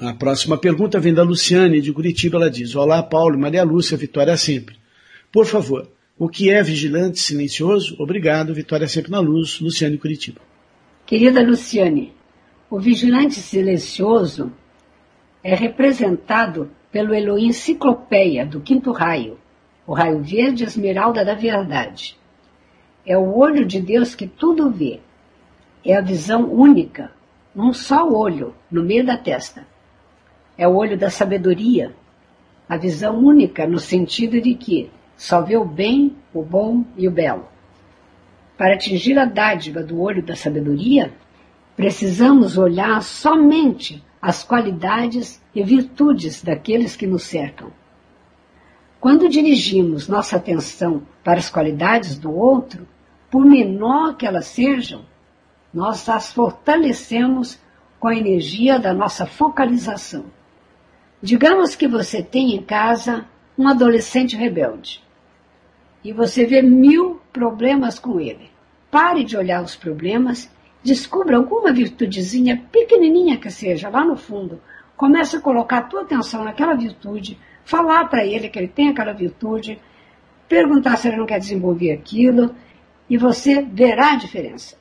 A próxima pergunta vem da Luciane, de Curitiba. Ela diz: olá, Paulo, Maria Lúcia, vitória sempre. Por favor, o que é vigilante silencioso? Obrigado, vitória sempre na luz. Luciane, Curitiba. Querida Luciane, o vigilante silencioso é representado pelo Elohim Ciclopeia, do quinto raio, o raio verde esmeralda da verdade. É o olho de Deus que tudo vê. É a visão única, um só olho, no meio da testa. É o olho da sabedoria, a visão única no sentido de que só vê o bem, o bom e o belo. Para atingir a dádiva do olho da sabedoria, precisamos olhar somente as qualidades e virtudes daqueles que nos cercam. Quando dirigimos nossa atenção para as qualidades do outro, por menor que elas sejam, nós as fortalecemos com a energia da nossa focalização. Digamos que você tem em casa um adolescente rebelde e você vê 1000 problemas com ele. Pare de olhar os problemas, descubra alguma virtudezinha pequenininha que seja, lá no fundo. Comece a colocar a tua atenção naquela virtude, falar para ele que ele tem aquela virtude, perguntar se ele não quer desenvolver aquilo, e você verá a diferença.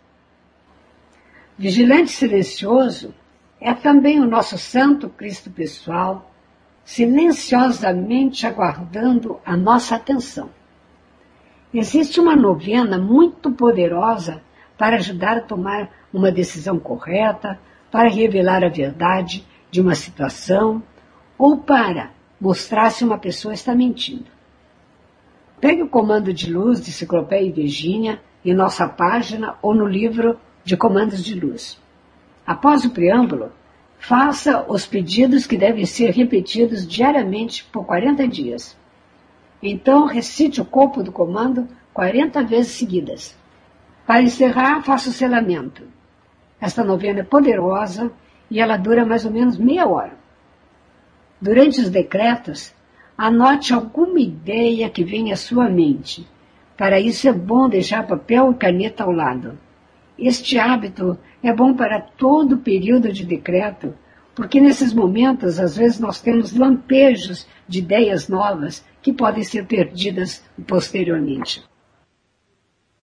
Vigilante silencioso é também o nosso santo Cristo pessoal, silenciosamente aguardando a nossa atenção. Existe uma novena muito poderosa para ajudar a tomar uma decisão correta, para revelar a verdade de uma situação ou para mostrar se uma pessoa está mentindo. Pegue o comando de luz de Ciclopeia e Virgínia em nossa página ou no livro de comandos de luz. Após o preâmbulo, faça os pedidos que devem ser repetidos diariamente por 40 dias. Então, recite o corpo do comando 40 vezes seguidas. Para encerrar, faça o selamento. Esta novena é poderosa e ela dura mais ou menos meia hora. Durante os decretos, anote alguma ideia que venha à sua mente. Para isso é bom deixar papel e caneta ao lado. Este hábito é bom para todo período de decreto, porque nesses momentos, às vezes, nós temos lampejos de ideias novas que podem ser perdidas posteriormente.